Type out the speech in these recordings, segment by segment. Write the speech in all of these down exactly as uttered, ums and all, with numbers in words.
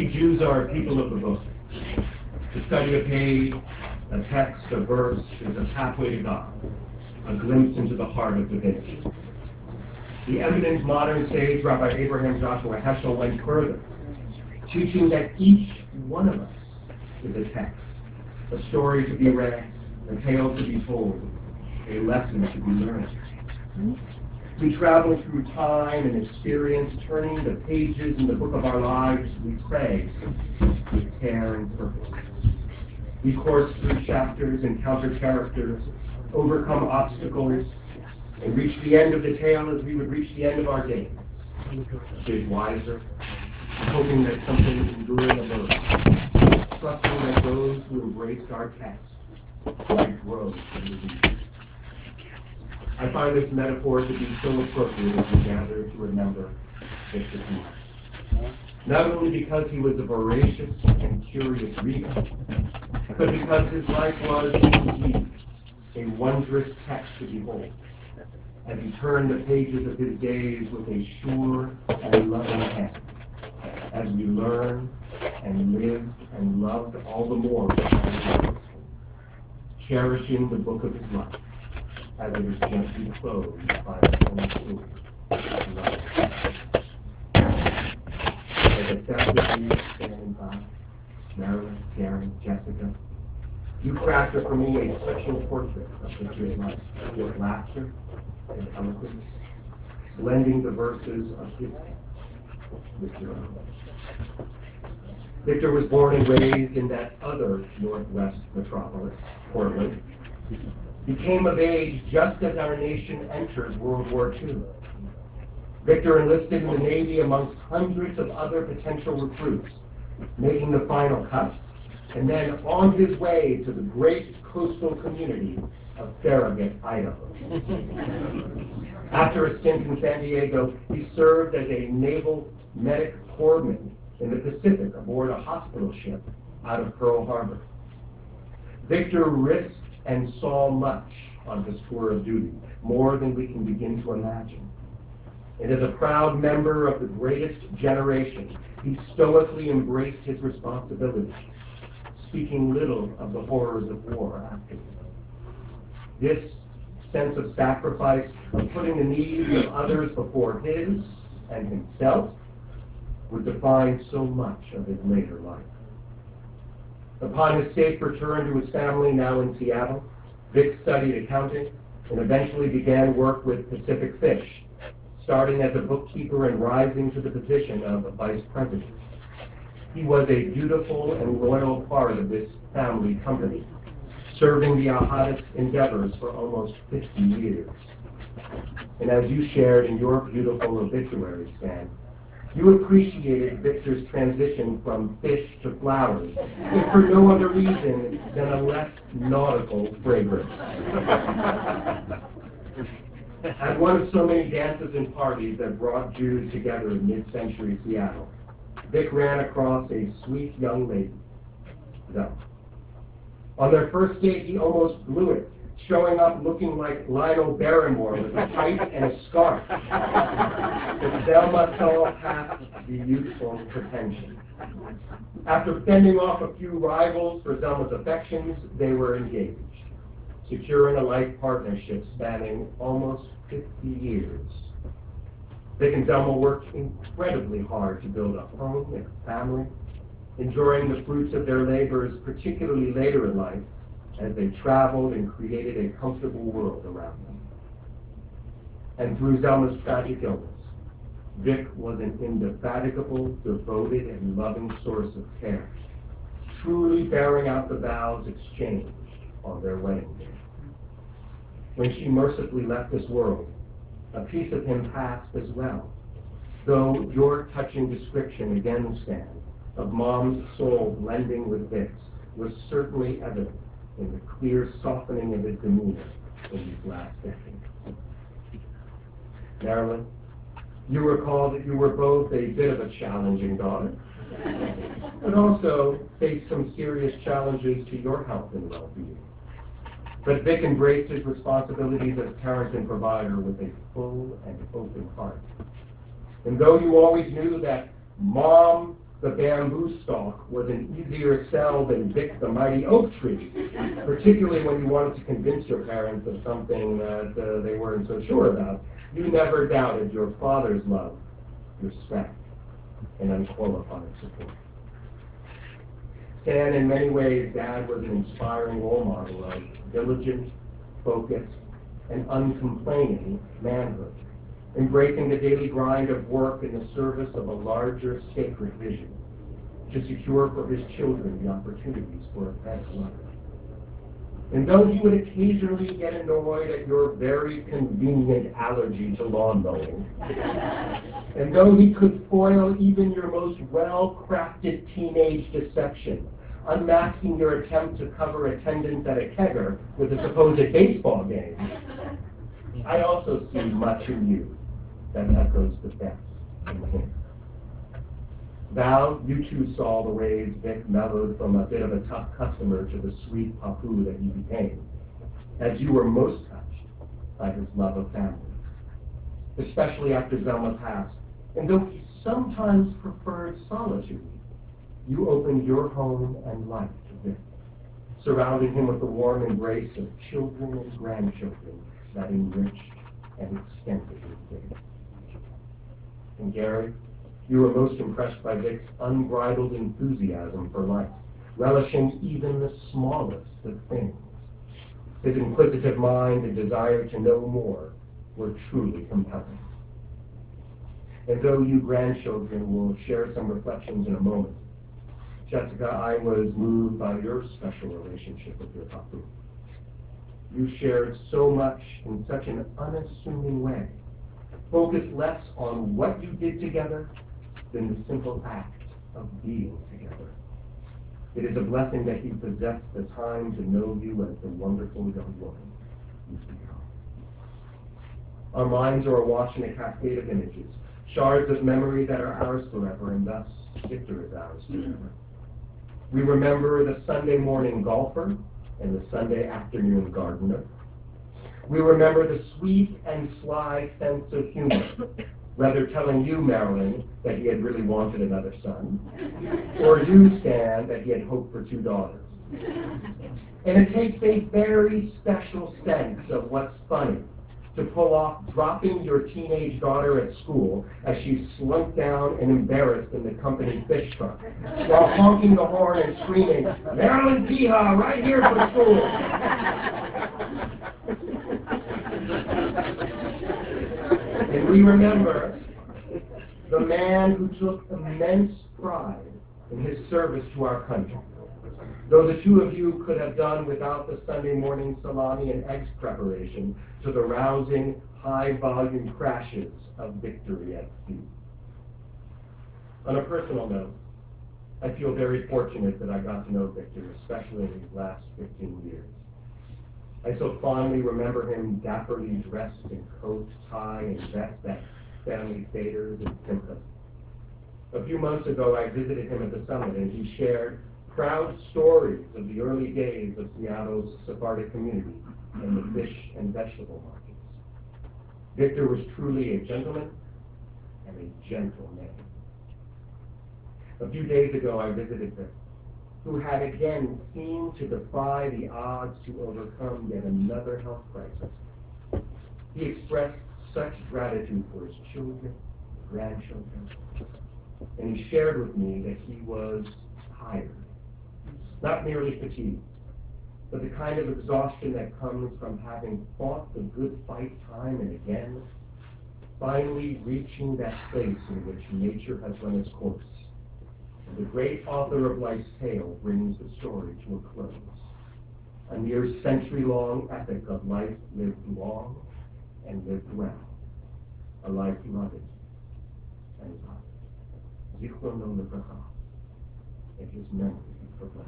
We Jews are people of the book. To study a page, a text, a verse is a pathway to God, a glimpse into the heart of divinity. The eminent modern sage, Rabbi Abraham Joshua Heschel, went further, teaching that each one of us is a text, a story to be read, a tale to be told, a lesson to be learned. We travel through time and experience, turning the pages in the book of our lives, we pray with care and purpose. We course through chapters, encounter characters, overcome obstacles, and reach the end of the tale as we would reach the end of our days. A bit wiser, hoping that something enduring emerges, trusting that those who embraced our text might grow from the reading. I find this metaphor to be so appropriate as we gather to remember Victor Hugo. Not only because he was a voracious and curious reader, but because his life was, indeed, a wondrous text to behold, as he turned the pages of his days with a sure and loving hand, as we learned and lived and loved all the more, cherishing the book of his life, as it is gently closed by the own sword of love. As affectionately standing by, Marilyn, Karen, Jessica, you crafted for me a touching portrait of Victor's life, with laughter and eloquence, blending the verses of his pen with your own. Victor was born and raised in that other Northwest metropolis, Portland. He came of age just as our nation entered World War Two. Victor enlisted in the Navy amongst hundreds of other potential recruits, making the final cut, and then on his way to the great coastal community of Farragut, Idaho. After a stint in San Diego, he served as a naval medic corpsman in the Pacific aboard a hospital ship out of Pearl Harbor. Victor risked and saw much on his tour of duty, more than we can begin to imagine. And as a proud member of the greatest generation, he stoically embraced his responsibilities, speaking little of the horrors of war afterward. This sense of sacrifice, of putting the needs of others before his and himself, would define so much of his later life. Upon his safe return to his family, now in Seattle, Vic studied accounting and eventually began work with Pacific Fish, starting as a bookkeeper and rising to the position of vice president. He was a dutiful and loyal part of this family company, serving the Ahadis endeavors for almost fifty years. And as you shared in your beautiful obituary, Stan, you appreciated Victor's transition from fish to flowers, if for no other reason than a less nautical fragrance. At one of so many dances and parties that brought Jews together in mid-century Seattle, Vic ran across a sweet young lady, Zelma. On their first date, he almost blew it, showing up looking like Lionel Barrymore with a pipe and a scarf. But Zelma saw past the youthful pretension. After fending off a few rivals for Zelma's affections, they were engaged, securing a life partnership spanning almost fifty years. Vic and Zelma worked incredibly hard to build a home and a family, enjoying the fruits of their labors, particularly later in life, as they traveled and created a comfortable world around them. And through Zelma's tragic illness, Vic was an indefatigable, devoted, and loving source of care, truly bearing out the vows exchanged on their wedding day. When she mercifully left this world, a piece of him passed as well, though your touching description again, Stan, of Mom's soul blending with Vic's was certainly evident in the clear softening of his demeanor in these last decades. Marilyn, you recall that you were both a bit of a challenging daughter, but also faced some serious challenges to your health and well-being. But Vic embraced his responsibilities as parent and provider with a full and open heart. And though you always knew that Mom, the bamboo stalk was an easier sell than Vic the mighty oak tree, particularly when you wanted to convince your parents of something that uh, they weren't so sure about. You never doubted your father's love, respect, and unqualified support. Stan, in many ways, Dad was an inspiring role model of diligent, focused, and uncomplaining manhood, embracing the daily grind of work in the service of a larger sacred vision, to secure for his children the opportunities for a better life. And though he would occasionally get annoyed at your very convenient allergy to lawn mowing, and though he could foil even your most well-crafted teenage deception, unmasking your attempt to cover attendance at a kegger with a supposed baseball game, I also see much in you that echoes the best in him. Val, you too saw the ways Vic mellowed from a bit of a tough customer to the sweet papu that he became, as you were most touched by his love of family, especially after Zelma passed. And though he sometimes preferred solitude, you opened your home and life to Vic, surrounding him with the warm embrace of children and grandchildren that enriched and extended his days. And Gary, you were most impressed by Vic's unbridled enthusiasm for life, relishing even the smallest of things. His inquisitive mind and desire to know more were truly compelling. And though you grandchildren will share some reflections in a moment, Jessica, I was moved by your special relationship with your papu. You shared so much in such an unassuming way, focused less on what you did together than the simple act of being together. It is a blessing that he possessed the time to know you as the wonderful young woman you've become. Our minds are awash in a cascade of images, shards of memory that are ours forever, and thus Victor is ours forever. We remember the Sunday morning golfer and the Sunday afternoon gardener. We remember the sweet and sly sense of humor, whether telling you, Marilyn, that he had really wanted another son, or you, Stan, that he had hoped for two daughters. And it takes a very special sense of what's funny to pull off dropping your teenage daughter at school as she slunk down and embarrassed in the company fish truck, while honking the horn and screaming, "Marilyn Piha, right here for school!" And we remember the man who took immense pride in his service to our country, though the two of you could have done without the Sunday morning salami and eggs preparation to the rousing, high-volume crashes of victory at sea. On a personal note, I feel very fortunate that I got to know Victor, especially in these last fifteen years. I so fondly remember him dapperly dressed in coat, tie, and vest that family faders and Simca. A few months ago, I visited him at the summit, and he shared proud stories of the early days of Seattle's Sephardic community and the fish and vegetable markets. Victor was truly a gentleman and a gentle man. A few days ago, I visited Victor, who had again seemed to defy the odds to overcome yet another health crisis. He expressed such gratitude for his children, grandchildren, and he shared with me that he was tired. Not merely fatigue, but the kind of exhaustion that comes from having fought the good fight time and again, finally reaching that place in which nature has run its course. And the great author of life's tale brings the story to a close. A near century-long epic of life lived long and lived well. A life loved and loved. Zichron lo livracha. And his memory for blessing.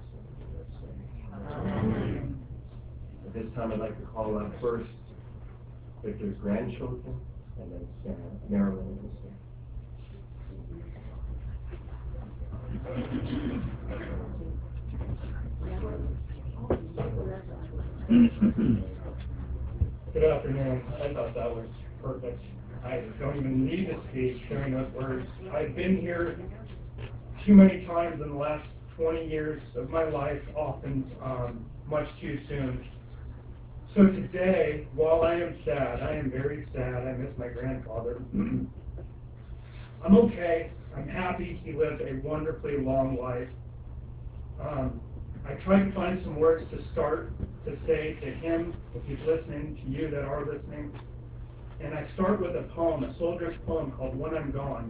Amen. At this time, I'd like to call out first Victor's grandchildren, and then Stan, Marilyn and Stan. Good afternoon. I thought that was perfect. I don't even need to speak during those words. I've been here too many times in the last twenty years of my life, often um, much too soon. So today, while I am sad, I am very sad, I miss my grandfather. I'm okay. I'm happy he lived a wonderfully long life. Um, I tried to find some words to start to say to him, if he's listening, to you that are listening. And I start with a poem, a soldier's poem called When I'm Gone.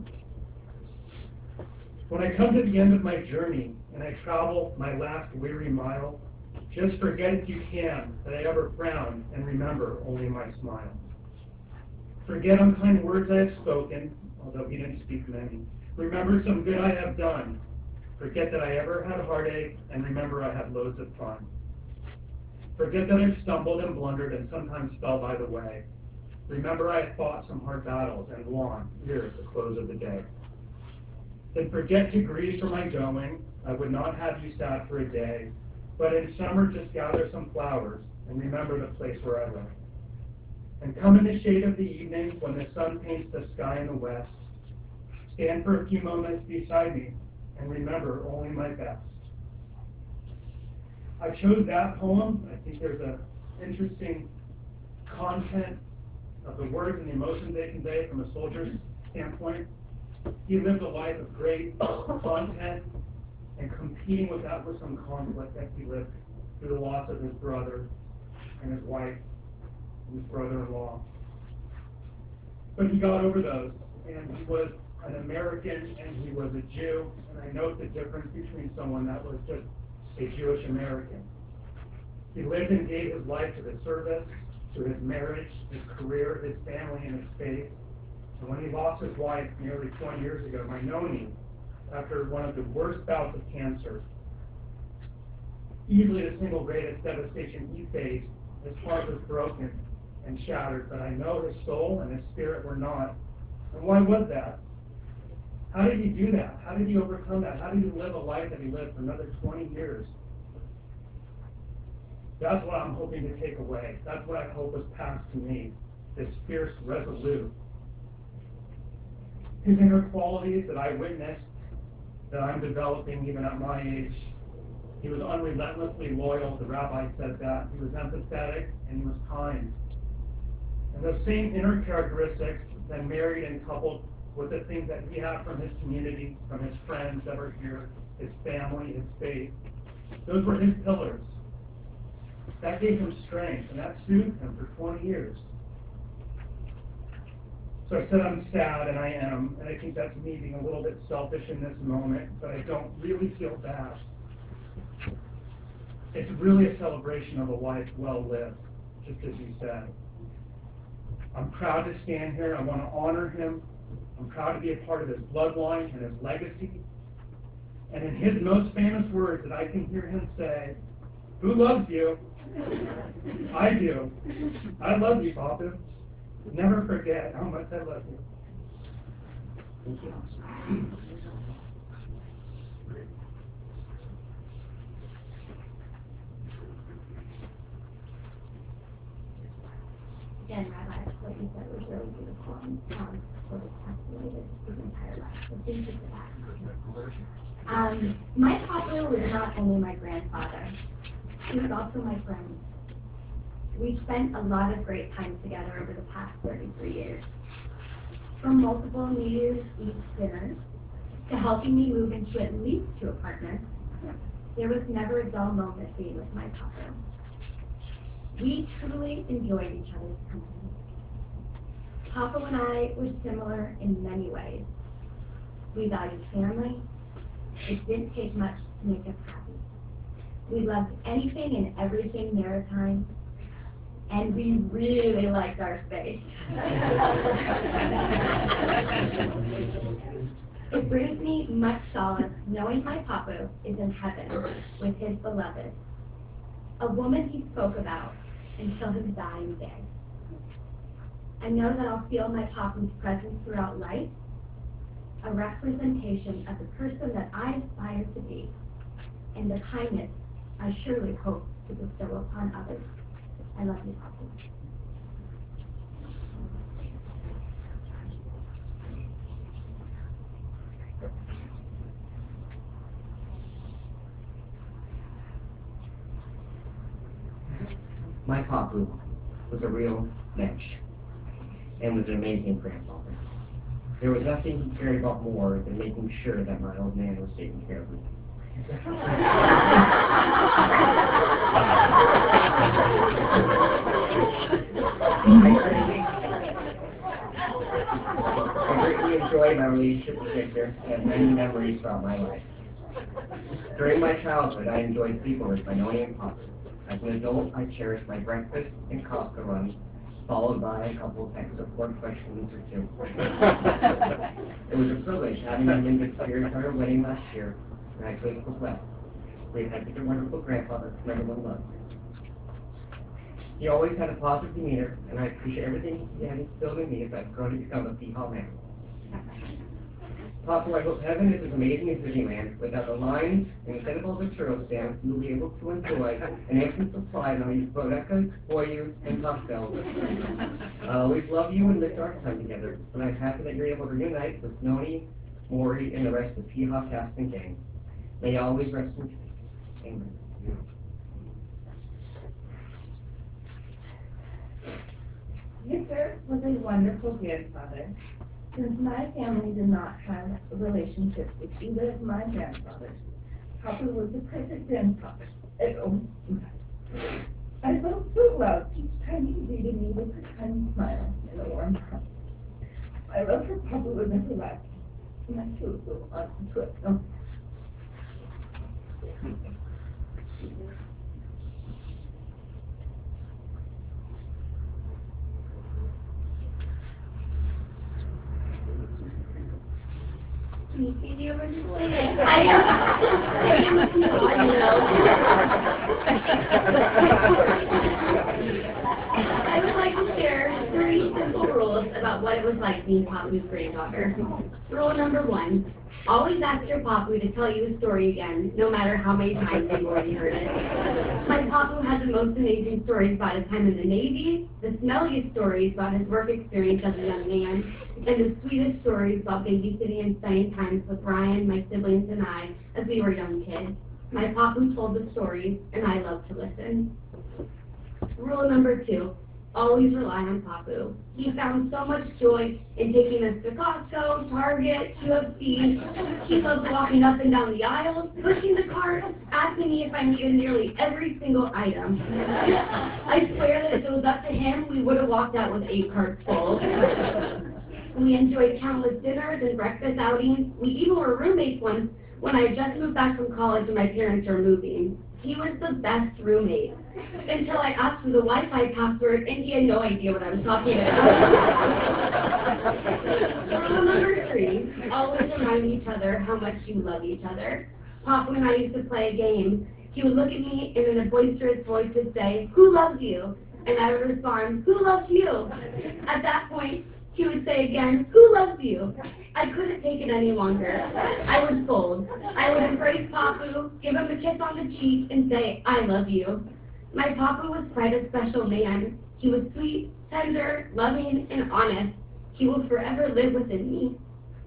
When I come to the end of my journey and I travel my last weary mile, just forget if you can that I ever frowned and remember only my smile. Forget unkind words I have spoken, although he didn't speak many. Remember some good I have done. Forget that I ever had heartache, and remember I had loads of fun. Forget that I've stumbled and blundered and sometimes fell by the way. Remember I have fought some hard battles and won here at the close of the day. Then forget to grieve for my going. I would not have you sad for a day, but in summer just gather some flowers and remember the place where I lay. And come in the shade of the evening when the sun paints the sky in the west. Stand for a few moments beside me and remember only my best. I chose that poem. I think there's an interesting content of the words and the emotions they convey from a soldier's standpoint. He lived a life of great content, and competing with that was some conflict that he lived through the loss of his brother and his wife and his brother-in-law. But he got over those, and he was an American and he was a Jew, and I note the difference between someone that was just a Jewish American. He lived and gave his life to the service, to his marriage, his career, his family, and his faith. And when he lost his wife nearly twenty years ago, Minoni, after one of the worst bouts of cancer, easily the single greatest devastation he faced, his heart was broken and shattered, but I know his soul and his spirit were not. And why was that? How did he do that? How did he overcome that? How did he live a life that he lived for another twenty years? That's what I'm hoping to take away. That's what I hope was passed to me, this fierce, resolute. His inner qualities that I witnessed, that I'm developing even at my age. He was unrelentlessly loyal. The rabbi said that. He was empathetic and he was kind. And those same inner characteristics, then married and coupled with the things that he had from his community, from his friends that were here, his family, his faith, those were his pillars. That gave him strength, and that soothed him for twenty years. So I said I'm sad, and I am, and I think that's me being a little bit selfish in this moment, but I don't really feel bad. It's really a celebration of a life well lived, just as you said. I'm proud to stand here. I want to honor him. I'm proud to be a part of his bloodline and his legacy. And in his most famous words that I can hear him say, "Who loves you?" I do. I love you, Papa. Never forget how much I love you. Thank you. Again, Rabbi, what you said was really beautiful, and um, sort of encapsulated his entire life. So thank you for that. Um, my papa was not only my grandfather, he was also my friend. We spent a lot of great time together over the past thirty-three years. From multiple New Year's Eve dinners to helping me move into at least two apartments, there was never a dull moment being with my papa. We truly enjoyed each other's company. Papa and I were similar in many ways. We valued family. It didn't take much to make us happy. We loved anything and everything maritime, and we really liked our space. It brings me much solace knowing my Papa is in heaven with his beloved, a woman he spoke about until his dying day. I know that I'll feel my Papa's presence throughout life, a representation of the person that I aspire to be, and the kindness I surely hope to bestow upon others. I love you, Papa. My Papu was a real mensch and was an amazing grandfather. There was nothing he cared about more than making sure that my old man was taken care of. I greatly enjoyed my relationship with Victor and have many memories throughout my life. During my childhood, I enjoyed sleepovers by Noni and Pop. As an adult, I cherished my breakfast and Costco runs, followed by a couple of expert questions or two. It was a privilege having him in good spirits at our wedding last year, and I couldn't look well. We had such a wonderful grandfather whom everyone loved. He always had a positive demeanor, and I appreciate everything he had instilled in me as I've grown to become a Peahaw man. Papa, I hope heaven is as amazing as Disneyland. Without the lines and instead of all the churro stands, you will be able to enjoy an infinite supply of these bodecas, boyus, and pastels. I always love you and live our time together, and I'm happy that you're able to reunite with Noni, Maury, and the rest of the Peahaw cast and gang. May you always rest in peace. Amen. Victor was a wonderful grandfather. Since my family did not have a relationship with either of my grandfathers, Papa was the perfect grandfather. And, oh, I felt so loved each time he greeted me with a kind smile and a warm hug. My love for Papa was everlasting, and I feel so honored to have known. Can you see the original? I am. I am a Peahaw, you know. I would like to share three simple rules about what it was like being Papu's granddaughter. Rule number one, always ask your Papu to tell you a story again, no matter how many times you've already heard it. My Papu had the most amazing stories about his time in the Navy, the smelliest stories about his work experience as a young man, and the sweetest stories about babysitting and spending time with Ryan, my siblings, and I as we were young kids. My Papu told the stories, and I loved to listen. Rule number two, always rely on Papu. He found so much joy in taking us to Costco, Target, U F C. He loved walking up and down the aisles, pushing the carts, asking me if I needed nearly every single item. I swear that if it was up to him, we would have walked out with eight carts full. We enjoyed countless dinners and breakfast outings. We even were roommates once when I had just moved back from college and my parents were moving. He was the best roommate. Until I asked for the Wi-Fi password, and he had no idea what I was talking about. Rule number three, always remind each other how much you love each other. Papa and I used to play a game. He would look at me and in a boisterous voice would say, "Who loves you?" And I would respond, "Who loves you?" At that point, he would say again, "Who loves you?" I couldn't take it any longer. I would fold. I would embrace Papu, give him a kiss on the cheek, and say, "I love you." My Papa was quite a special man. He was sweet, tender, loving, and honest. He will forever live within me.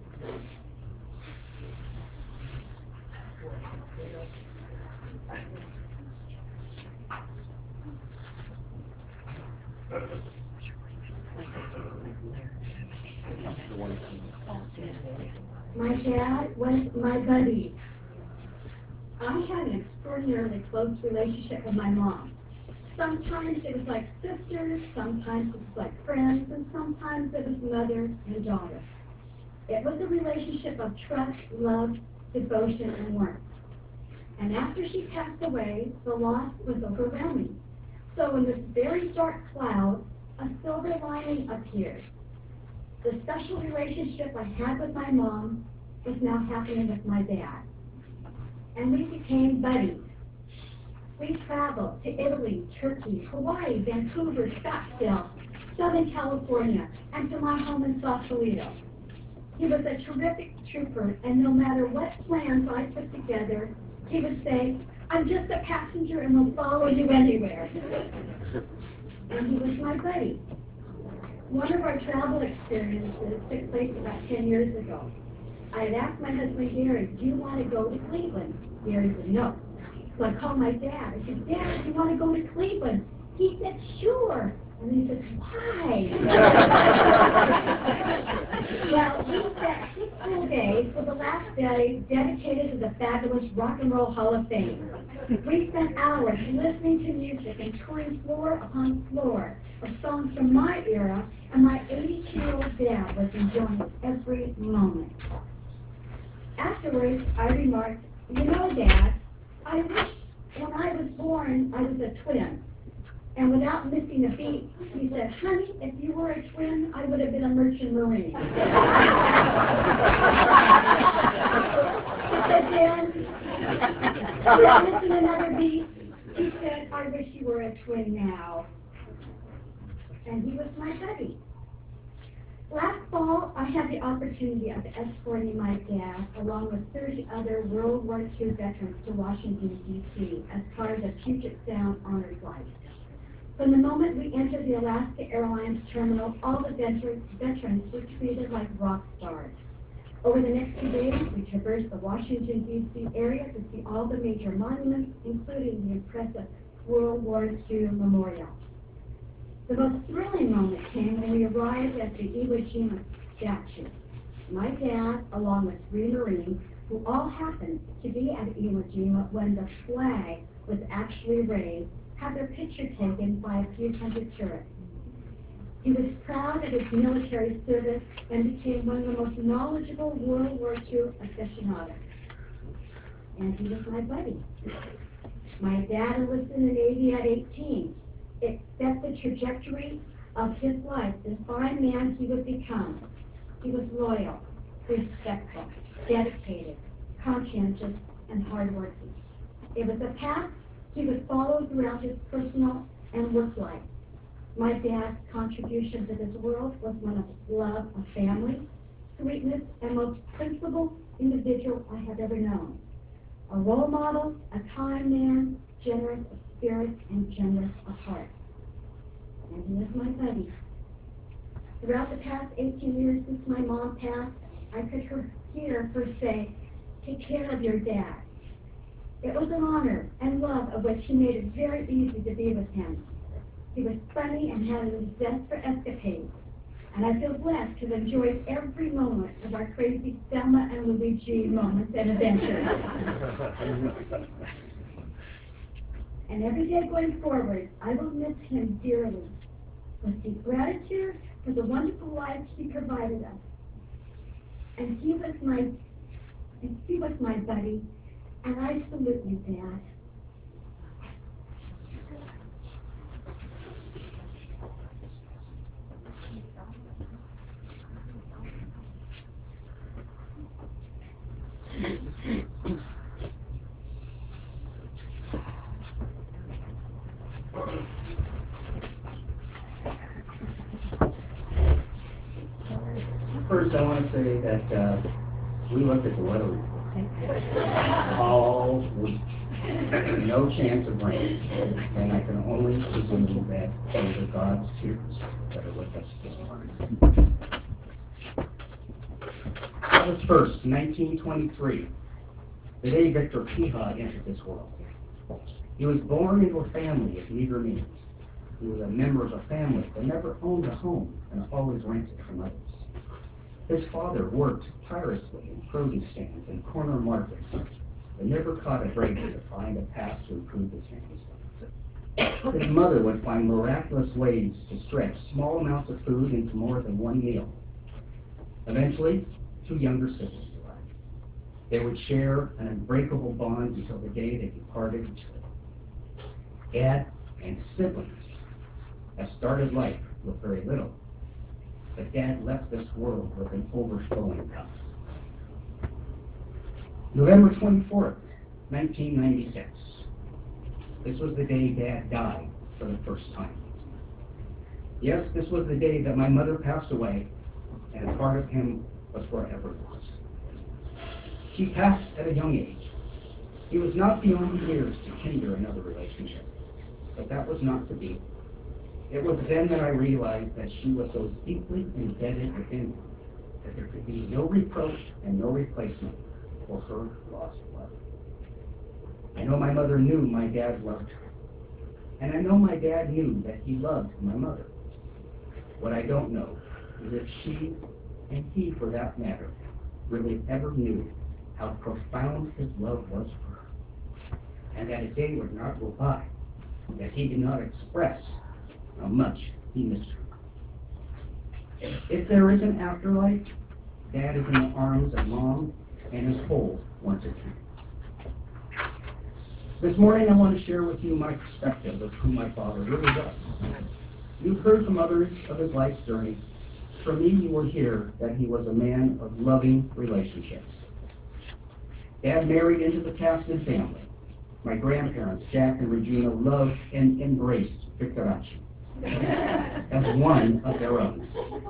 My dad was my buddy. I had an extraordinarily close relationship with my mom. Sometimes it was like sisters, sometimes it was like friends, and sometimes it was mother and daughter. It was a relationship of trust, love, devotion, and warmth. And after she passed away, the loss was overwhelming. So in this very dark cloud, a silver lining appeared. The special relationship I had with my mom was now happening with my dad. And we became buddies. We traveled to Italy, Turkey, Hawaii, Vancouver, Scottsdale, Southern California, and to my home in Sausalito. He was a terrific trooper, and no matter what plans I put together, he would say, "I'm just a passenger and will follow you anywhere." And he was my buddy. One of our travel experiences took place about ten years ago. I had asked my husband, Gary, "Do you want to go to Cleveland?" Gary said, "No." So I called my dad. I said, "Dad, do you want to go to Cleveland?" He said, sure. And he said, why? Well, we spent six whole days with the last day dedicated to the fabulous Rock and Roll Hall of Fame. We spent hours listening to music and touring floor upon floor of songs from my era, and my eighty-two-year-old dad was enjoying every moment. Afterwards, I remarked, you know, Dad, I wish when I was born I was a twin. And without missing a beat, he said, honey, if you were a twin, I would have been a merchant marine. I said, Dan, without missing another beat, he said, I wish you were a twin now. And he was my buddy. Last fall, I had the opportunity of escorting my dad, along with thirty other World War Two veterans, to Washington, D C as part of the Puget Sound Honor Flight. From the moment we entered the Alaska Airlines terminal, all the veterans, veterans were treated like rock stars. Over the next two days, we traversed the Washington, D C area to see all the major monuments, including the impressive World War Two Memorial. The most thrilling moment came when we arrived at the Iwo Jima statue. My dad, along with three Marines, who all happened to be at Iwo Jima when the flag was actually raised, had their picture taken by a few hundred tourists. He was proud of his military service and became one of the most knowledgeable World War Two aficionados. And he was my buddy. My dad enlisted in the Navy at eighteen. It set the trajectory of his life, the fine man he would become. He was loyal, respectful, dedicated, conscientious, and hardworking. It was a path he would follow throughout his personal and work life. My dad's contribution to this world was one of love of family, sweetness, and most principled individual I have ever known. A role model, a kind man, generous of spirit, and generous of heart. And he was my buddy. Throughout the past eighteen years since my mom passed, I could her, hear her say, take care of your dad. It was an honor and love of which he made it very easy to be with him. He was funny and had a zest for escapades. And I feel blessed to have enjoyed every moment of our crazy Thelma and Luigi moments and adventures. And every day going forward, I will miss him dearly, with deep gratitude for the wonderful life he provided us. And he was my, and he was my buddy, and I salute you, Dad. First, I want to say that uh, we looked at the weather report all week. No chance of rain. And I can only presume that those are God's tears that are with us this morning. August first, nineteen twenty-three, the day Victor Pihad entered this world. He was born into a family of meager means. He was a member of a family that never owned a home and always rented from others. His father worked tirelessly in produce stands and corner markets, but never caught a break to find a path to improve his family. His mother would find miraculous ways to stretch small amounts of food into more than one meal. Eventually, two younger siblings arrived. They would share an unbreakable bond until the day they departed each other. Dad and siblings have started life with very little, but Dad left this world with an overflowing cup. November twenty-fourth, nineteen ninety-six. This was the day Dad died for the first time. Yes, this was the day that my mother passed away, and a part of him was forever lost. She passed at a young age. He was not beyond years to hinder another relationship, but that was not to be. It was then that I realized that she was so deeply embedded within me that there could be no reproach and no replacement for her lost love. I know my mother knew my dad loved her. And I know my dad knew that he loved my mother. What I don't know is if she, and he for that matter, really ever knew how profound his love was for her. And that a day would not go by that he did not express how much he missed her. If there is an afterlife, Dad is in the arms of Mom and is whole once again. This morning I want to share with you my perspective of who my father really was. You've heard from others of his life's journey. For me, you will hear that he was a man of loving relationships. Dad married into the Caston family. My grandparents, Jack and Regina, loved and embraced Victorachi as one of their own.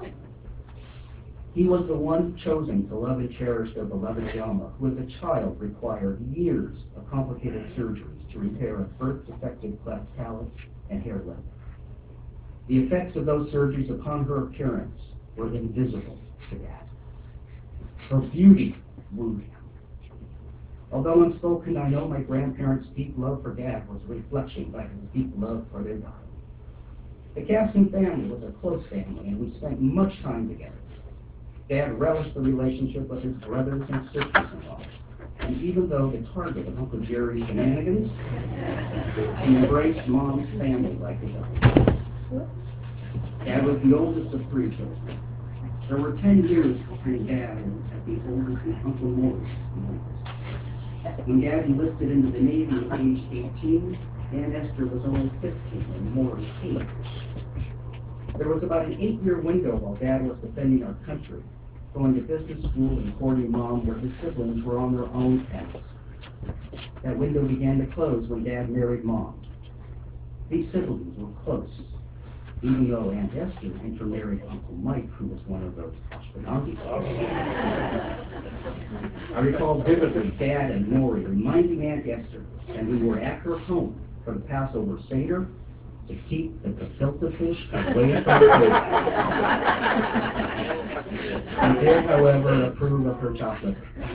He was the one chosen to love and cherish their beloved Jelma, who as a child required years of complicated surgeries to repair a birth-defective cleft palate and hair lip. The effects of those surgeries upon her appearance were invisible to Dad. Her beauty wooed him. Although unspoken, I know my grandparents' deep love for Dad was a reflection by his deep love for their daughter. The Caston family was a close family, and we spent much time together. Dad relished the relationship with his brothers and sisters-in-law, and even though the target of Uncle Jerry's shenanigans, he embraced Mom's family like his own. Dad was the oldest of three children. There were ten years between Dad and the oldest and Uncle Morris. When Dad enlisted into the Navy at age eighteen, Aunt Esther was only fifteen and Morris eight. There was about an eight-year window while Dad was defending our country, going to business school and courting Mom where his siblings were on their own paths. That window began to close when Dad married Mom. These siblings were close, even though Aunt Esther intermarried Uncle Mike, who was one of those Ashkenazi. I recall vividly Dad and Maury reminding Aunt Esther that we were at her home for the Passover Seder to keep the gefilte fish away from the food. He did, however, approve of her chocolate.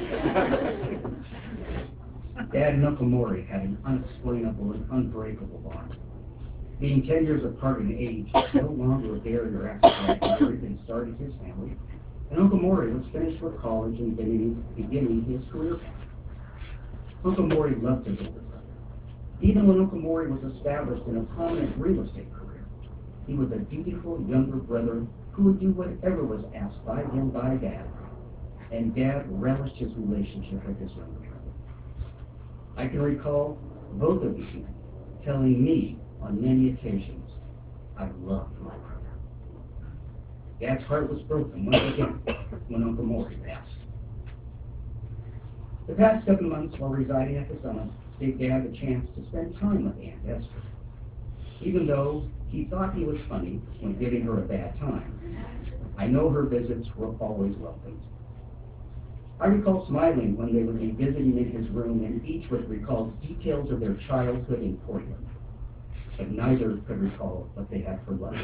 Dad and Uncle Maury had an unexplainable and unbreakable bond. Being ten years apart in age, no longer a barrier after Dad married and started his family, and Uncle Maury was finished with college and beginning, beginning his career path. Uncle Maury loved his older brother. Even when Uncle Maury was established in a prominent real estate career, he was a dutiful younger brother who would do whatever was asked by him by Dad, and Dad relished his relationship with his younger brother. I can recall both of these men telling me on many occasions, I loved my brother. Dad's heart was broken once again when Uncle Maury passed. The past seven months while residing at the Summit gave Dad the chance to spend time with Aunt Esther. Even though he thought he was funny when giving her a bad time, I know her visits were always welcomed. I recall smiling when they would be visiting in his room and each would recall details of their childhood in Portland, but neither could recall what they had for lunch.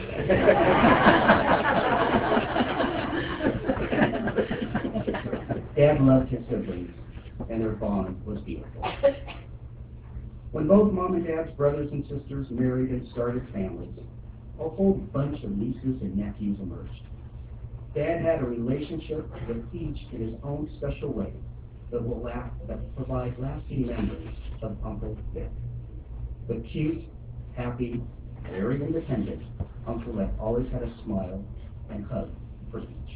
Dad loved his siblings, and their bond was beautiful. When both Mom and Dad's brothers and sisters married and started families, a whole bunch of nieces and nephews emerged. Dad had a relationship with each in his own special way that will la- that provide lasting memories of Uncle Vic. The cute, happy, very independent uncle that always had a smile and hug for each.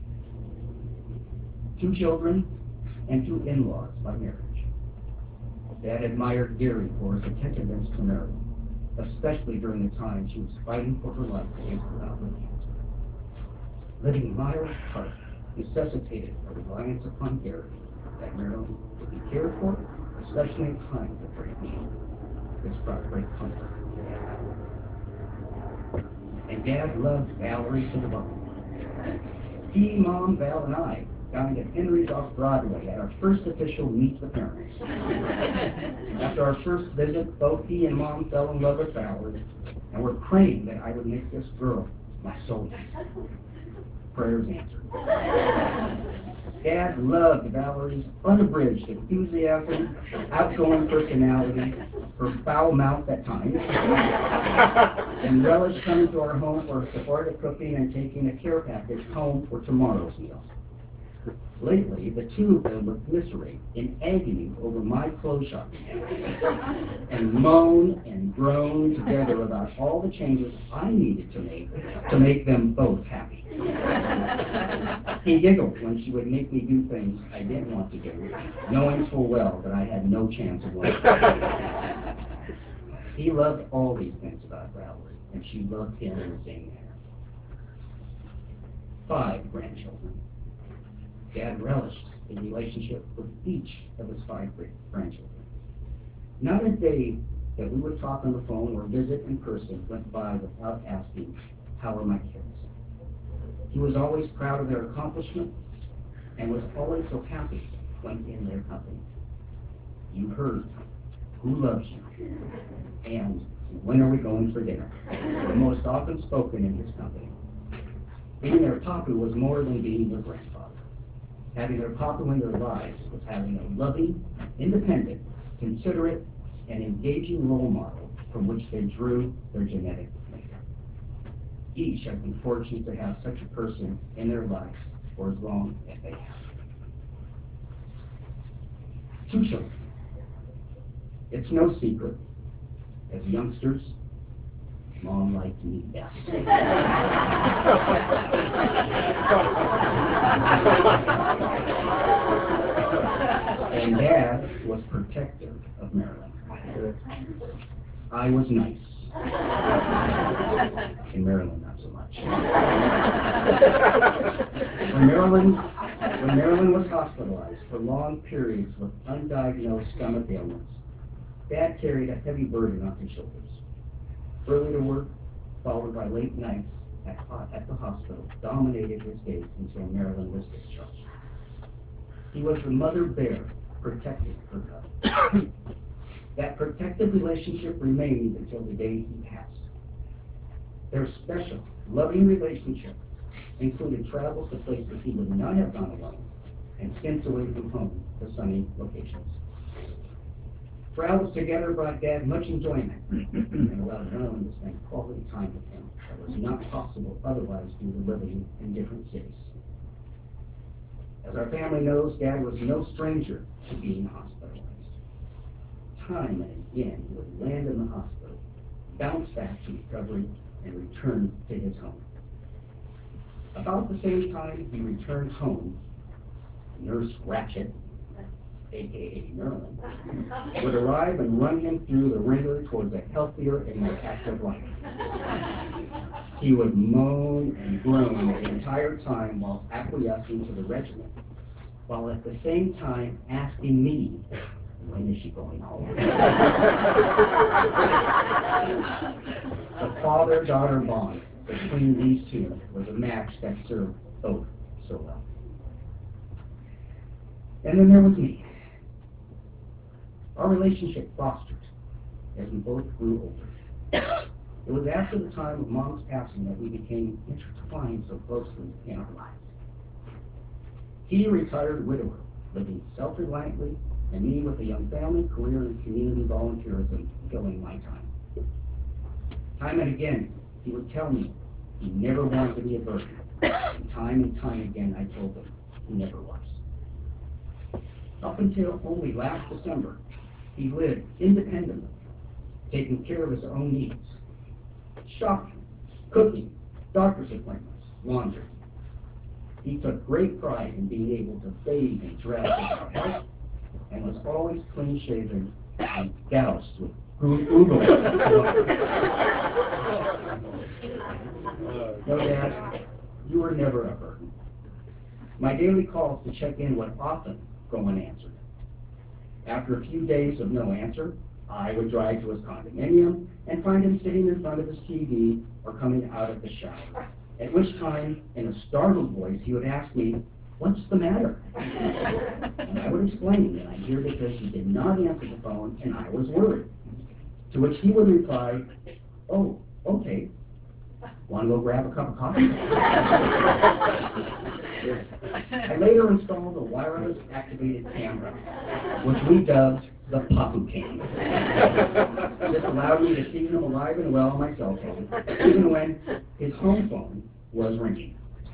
Two children and two in-laws by marriage. Dad admired Gary for his attentiveness to Mary, especially during the time she was fighting for her life against her bout with cancer. Living miles apart necessitated a reliance upon Gary that Marilyn would be cared for, especially in times of great need. This brought great comfort to Dad. And Dad loved Valerie to the bone. He, Mom, Val, and I dined at Henry's off Broadway at our first official Meet the Parents. After our first visit, both he and Mom fell in love with Valerie and were praying that I would make this girl my soulmate. Prayers answered. Dad loved Valerie's unabridged enthusiasm, outgoing personality, her foul mouth at times, and relished coming to our home for supportive cooking and taking a care package home for tomorrow's meal. Lately, the two of them would commiserate in agony over my clothes shopping and moan and groan together about all the changes I needed to make to make them both happy. He giggled when she would make me do things I didn't want to do, knowing full well that I had no chance of winning. He loved all these things about Valerie, and she loved him in the same manner. Five grandchildren. Dad relished the relationship with each of his five grandchildren. Not a day that we would talk on the phone or visit in person went by without asking, how are my kids? He was always proud of their accomplishments and was always so happy when in their company. You heard who loves you and when are we going for dinner, the most often spoken in his company. Being their papa was more than being their grandfather. Having their papa in their lives was having a loving, independent, considerate, and engaging role model from which they drew their genetic makeup. Each have been fortunate to have such a person in their lives for as long as they have. Two children. It's no secret, as youngsters, Mom liked me best. And Dad was protective of Marilyn. I was nice. And Marilyn not so much. When Marilyn, when Marilyn was hospitalized for long periods with undiagnosed stomach ailments, Dad carried a heavy burden on his shoulders. Early to work, followed by late nights at, at the hospital, dominated his days until Marilyn was discharged. He was the mother bear protecting her cub. That protective relationship remained until the day he passed. Their special, loving relationship included travels to places he would not have gone alone and stints away from home to sunny locations. Travels together brought Dad much enjoyment and allowed Marilyn to spend quality time with him that was not possible otherwise due to living in different cities. As our family knows, Dad was no stranger to being hospitalized. Time and again, he would land in the hospital, bounce back to recovery, and return to his home. About the same time he returned home, Nurse Ratchet, aka Marilyn, would arrive and run him through the ringer towards a healthier and more active life. He would moan and groan the entire time while acquiescing to the regimen, while at the same time asking me, when is she going home? The father-daughter bond between these two was a match that served both so well. And then there was me. Our relationship fostered as we both grew older. It was after the time of Mom's passing that we became intertwined so closely in our lives. He, a retired widower, living self-reliantly, and me with a young family, career, and community volunteerism filling my time. Time and again, he would tell me he never wanted to be a burden. And time and time again, I told him he never was. Up until only last December, he lived independently, taking care of his own needs. Shopping, cooking, doctor's appointments, laundry. He took great pride in being able to bathe and dress without help, and was always clean-shaven and doused with oogles. No, Dad, you were never a burden. My daily calls to check in would often go unanswered. After a few days of no answer, I would drive to his condominium and find him sitting in front of his T V or coming out of the shower, at which time, in a startled voice, he would ask me, "What's the matter?" And I would explain that I'm here because he did not answer the phone and I was worried. To which he would reply, "Oh, okay. Want to go grab a cup of coffee?" I later installed a wireless activated camera, which we dubbed the Papu Cam. This allowed me to see him alive and well on my cell phone, even when his home phone was ringing.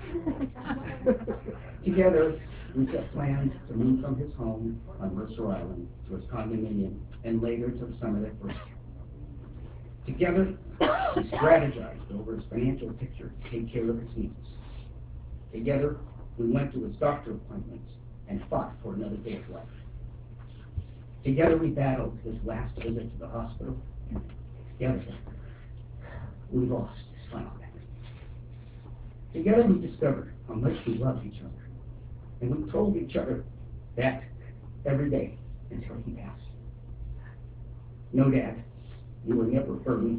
Together, we set plans to move from his home on Mercer Island to his condominium and later to the summit at Brick. Together, we strategized over his financial picture to take care of his needs. Together, we went to his doctor appointments and fought for another day of life. Together, we battled his last visit to the hospital. Together, we lost his final battle. Together, we discovered how much we loved each other. And we told each other that every day until he passed. No, Dad, you were never a burden.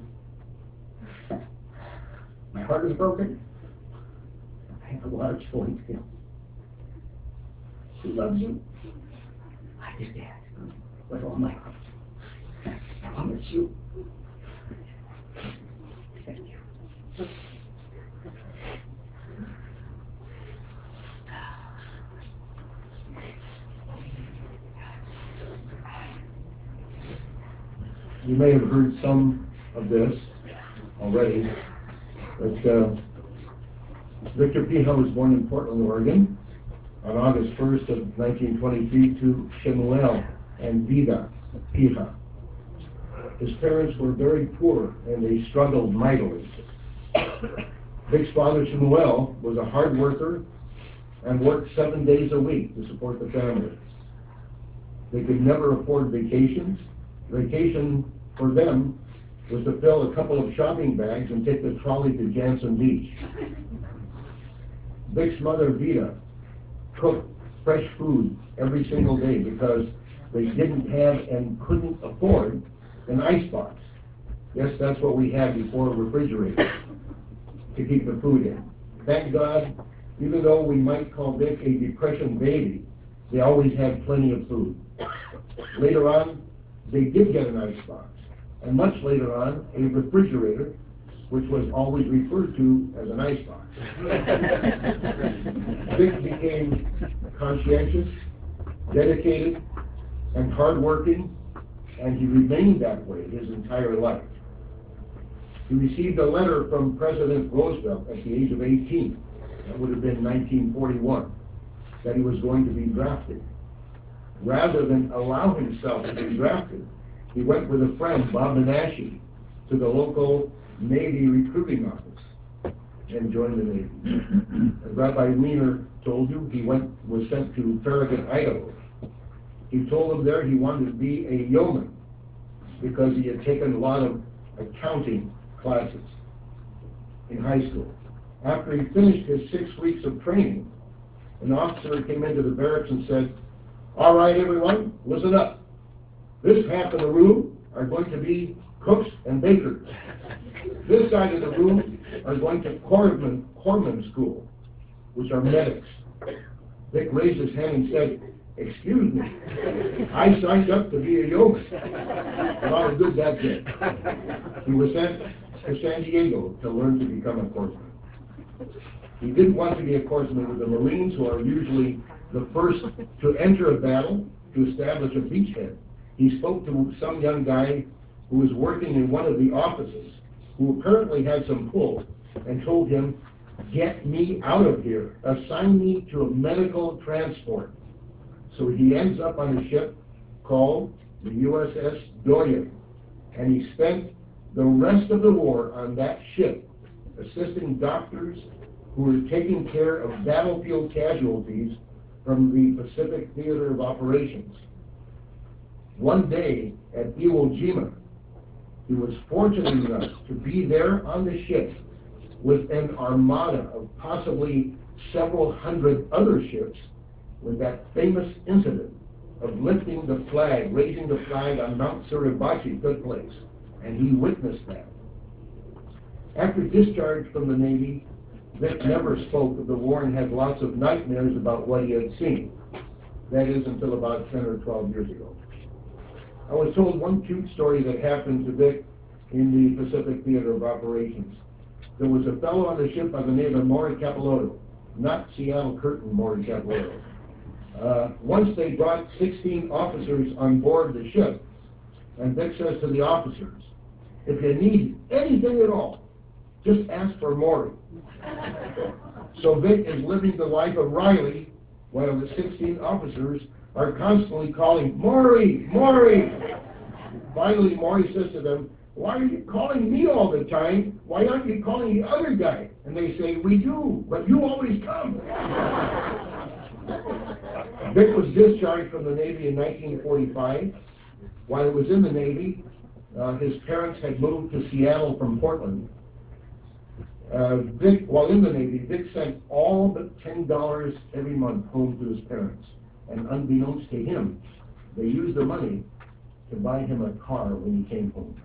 My heart is broken. I have a large void filled. He loves you. I do, Dad, with all my heart. I promise you. Thank you. You may have heard some of this already, but uh, Victor Piha was born in Portland, Oregon on August first of nineteen twenty-three to Shemuel and Vida Piha. His parents were very poor and they struggled mightily. Vic's father, Shemuel, was a hard worker and worked seven days a week to support the family. They could never afford vacations. Vacation for them was to fill a couple of shopping bags and take the trolley to Jansen Beach. Vic's mother, Vida, cooked fresh food every single day because they didn't have and couldn't afford an icebox. Yes, that's what we had before refrigerators to keep the food in. Thank God, even though we might call Vic a depression baby, they always had plenty of food. Later on, they did get an icebox, and much later on, a refrigerator, which was always referred to as an icebox. Vic became conscientious, dedicated, and hardworking, and he remained that way his entire life. He received a letter from President Roosevelt at the age of eighteen, that would have been nineteen forty-one, that he was going to be drafted. Rather than allow himself to be drafted, he went with a friend, Bob Menashe, to the local Navy recruiting office and joined the Navy. As Rabbi Wiener told you, he went was sent to Farragut, Idaho. He told them there he wanted to be a yeoman because he had taken a lot of accounting classes in high school. After he finished his six weeks of training, an officer came into the barracks and said, "All right, everyone, listen up. This half of the room are going to be cooks and bakers. This side of the room are going to corpsman, corpsman school, which are medics." Vic raised his hand and said, "Excuse me, I signed up to be a yeoman." A lot of good that did. He was sent to San Diego to learn to become a corpsman. He didn't want to be a corpsman with the Marines, who are usually the first to enter a battle to establish a beachhead. He spoke to some young guy who was working in one of the offices, who apparently had some pull, and told him, "Get me out of here. Assign me to a medical transport." So he ends up on a ship called the U S S Doyen, and he spent the rest of the war on that ship, assisting doctors who were taking care of battlefield casualties from the Pacific Theater of Operations. One day at Iwo Jima, he was fortunate enough to be there on the ship with an armada of possibly several hundred other ships when that famous incident of lifting the flag, raising the flag on Mount Suribachi took place, and he witnessed that. After discharge from the Navy, Vic never spoke of the war and had lots of nightmares about what he had seen. That is, until about ten or twelve years ago. I was told one cute story that happened to Vic in the Pacific Theater of Operations. There was a fellow on the ship by the name of Maury Capilotto. not Seattle Curtin, Maury Caballero. Uh, once they brought sixteen officers on board the ship, and Vic says to the officers, if you need anything at all, just ask for Maury. So Vic is living the life of Riley, while the sixteen officers are constantly calling, Maury, Maury. Finally, Maury says to them, why are you calling me all the time? Why aren't you calling the other guy? And they say, we do, but you always come. Vic was discharged from the Navy in nineteen forty-five. While he was in the Navy, uh, his parents had moved to Seattle from Portland. Uh, Vic, while in the Navy, Vic sent all but ten dollars every month home to his parents. And unbeknownst to him, they used the money to buy him a car when he came home.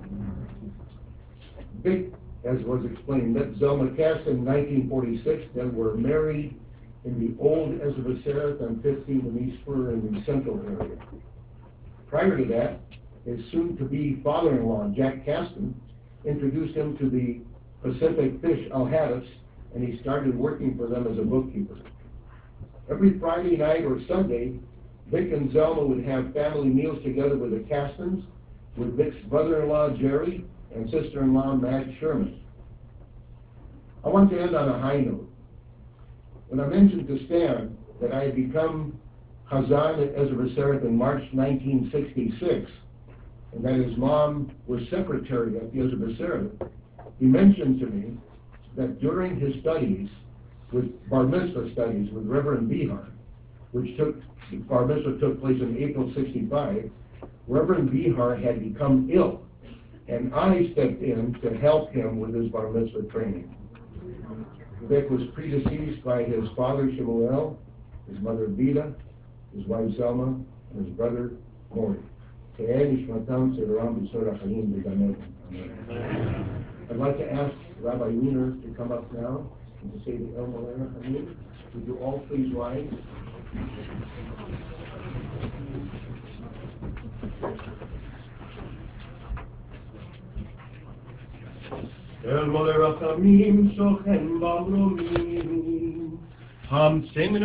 Vic, as was explained, met Zelma Cass in nineteen forty-six, then were married in the old Ezra Sereth on fifteenth and East Spur in the central area. Prior to that, his soon-to-be father-in-law, Jack Caston, introduced him to the Pacific Fish Al-Hadis, and he started working for them as a bookkeeper. Every Friday night or Sunday, Vic and Zelma would have family meals together with the Castons, with Vic's brother-in-law, Jerry, and sister-in-law, Madge Sherman. I want to end on a high note. When I mentioned to Stan that I had become Hazan at Ezra Sereth in March nineteen sixty-six, and that his mom was secretary at the Ezra Sereth, he mentioned to me that during his studies, with Bar Mitzvah studies with Reverend Bihar, which took, Bar Mitzvah took place in April sixty-five, Reverend Bihar had become ill, and I stepped in to help him with his Bar Mitzvah training. Vic was predeceased by his father Shemuel, his mother Vida, his wife Zelma, and his brother Maury. I'd like to ask Rabbi Wiener to come up now and to say the El Malera Hamid. Would you all please rise? El Malera Hamim Shochen Bamromim Ham Semin